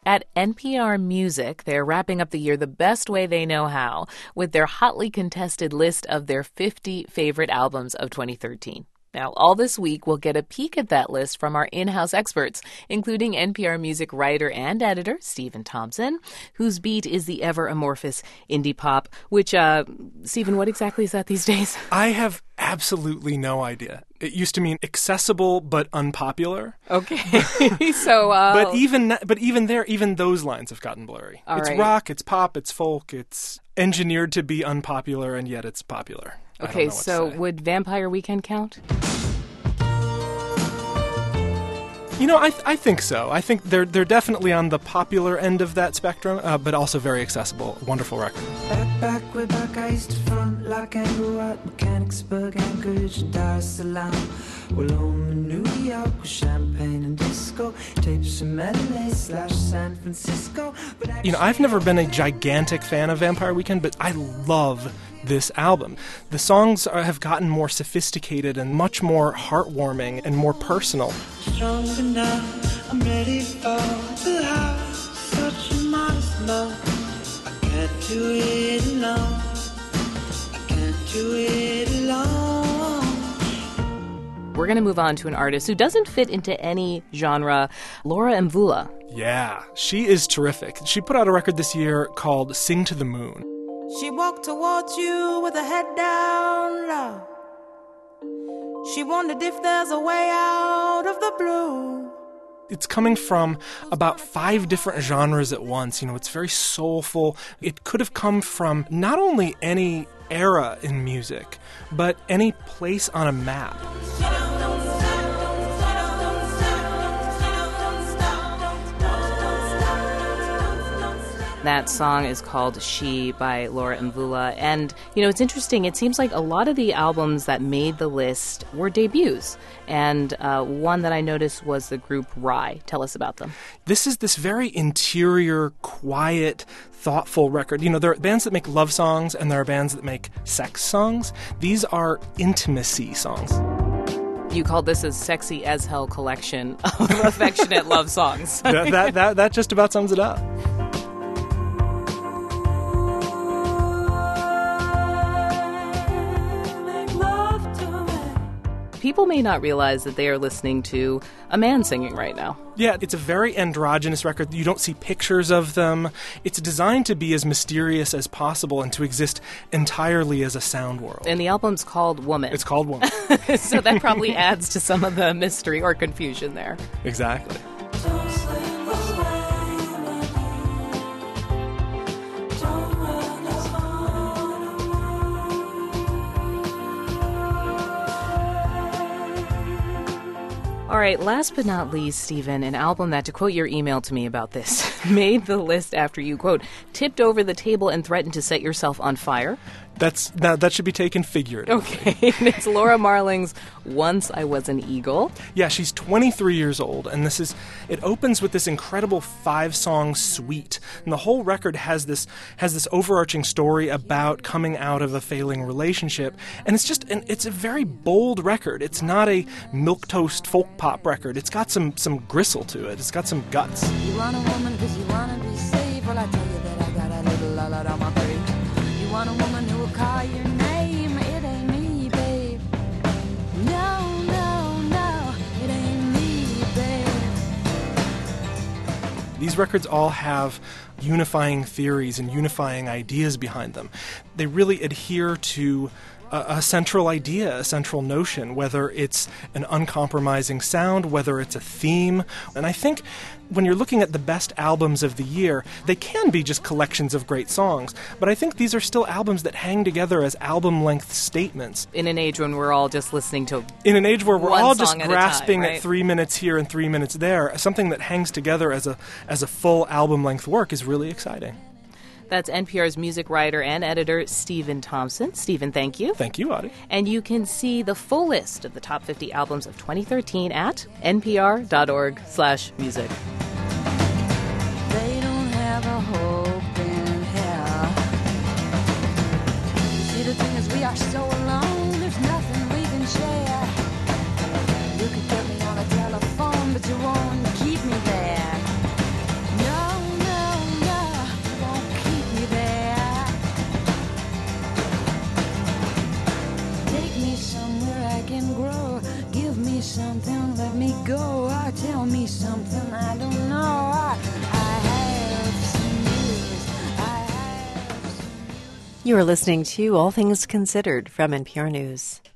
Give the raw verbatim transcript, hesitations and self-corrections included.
At N P R Music, they're wrapping up the year the best way they know how with their hotly contested list of their fifty favorite albums of twenty thirteen. Now, all this week, we'll get a peek at that list from our in-house experts, including N P R Music writer and editor Stephen Thompson, whose beat is the ever-amorphous indie pop, which, uh, Stephen, what exactly is that these days? I have absolutely no idea. It used to mean accessible but unpopular. Okay. so, uh... But even but even there, even those lines have gotten blurry. All it's right. rock, it's pop, it's folk, it's engineered to be unpopular, and yet it's popular. Okay, so would Vampire Weekend count? You know, I th- I think so. I think they're they're definitely on the popular end of that spectrum, uh, but also very accessible. Wonderful record. Back, back, way back, I used to front like Anglo at Mechanicsburg, Anchorage, Dar es Salaam. Well, home in New York with champagne and disco, tapes from L A slash San Francisco. But you know, I've never been a gigantic fan of Vampire Weekend, but I love this album. The songs are, have gotten more sophisticated and much more heartwarming and more personal. Stronger now, I'm ready for the house. Such a modest love. I can't do it alone. I can't do it alone. We're going to move on to an artist who doesn't fit into any genre, Laura Mvula. Yeah, she is terrific. She put out a record this year called Sing to the Moon. She walked towards you with her head down low. She wondered if there's a way out of the blue. It's coming from about five different genres at once. You know, it's very soulful. It could have come from not only any era in music, but any place on a map. That song is called She by Laura Mvula. And, you know, it's interesting. It seems like a lot of the albums that made the list were debuts. And uh, one that I noticed was the group Rye. Tell us about them. This is this very interior, quiet, thoughtful record. You know, there are bands that make love songs and there are bands that make sex songs. These are intimacy songs. You called this a sexy as hell collection of affectionate love songs. that, that, that, that just about sums it up. People may not realize that they are listening to a man singing right now. Yeah, it's a very androgynous record. You don't see pictures of them. It's designed to be as mysterious as possible and to exist entirely as a sound world. And the album's called Woman. It's called Woman. So that probably adds to some of the mystery or confusion there. Exactly. All right, last but not least, Stephen, an album that, to quote your email to me about this, made the list after you, quote, tipped over the table and threatened to set yourself on fire. That's that, that should be taken figuratively. Okay, and it's Laura Marling's Once I Was an Eagle. Yeah, she's twenty-three years old, and this is it opens with this incredible five-song suite. And the whole record has this has this overarching story about coming out of a failing relationship, and it's just an, it's a very bold record. It's not a milquetoast folk pop record. It's got some some gristle to it. It's got some guts. You want a woman because you want to be safe. Well, I tell you that I got a little lot on my brain. You want a woman who will call your name. It ain't me, babe. No, no, no, it ain't me, babe. These records all have unifying theories and unifying ideas behind them. They really adhere to a, a central idea, a central notion, whether it's an uncompromising sound, whether it's a theme. And I think when you're looking at the best albums of the year, they can be just collections of great songs. But I think these are still albums that hang together as album-length statements. In an age when we're all just listening to In an age where we're one all just song at a grasping time, right? at three minutes here and three minutes there, something that hangs together as a as a full album-length work is really exciting. That's N P R's music writer and editor, Stephen Thompson. Stephen, thank you. Thank you, Audie. And you can see the full list of the top fifty albums of twenty thirteen at npr.org slash music. They don't have a hope in hell. You see, the thing is, we are so alone. There's nothing we can share. You could get me on a telephone, but you won't keep me there. No, something, let me go. Uh, tell me something, I don't know. I, I have some news. I have some news. You are listening to All Things Considered from N P R News.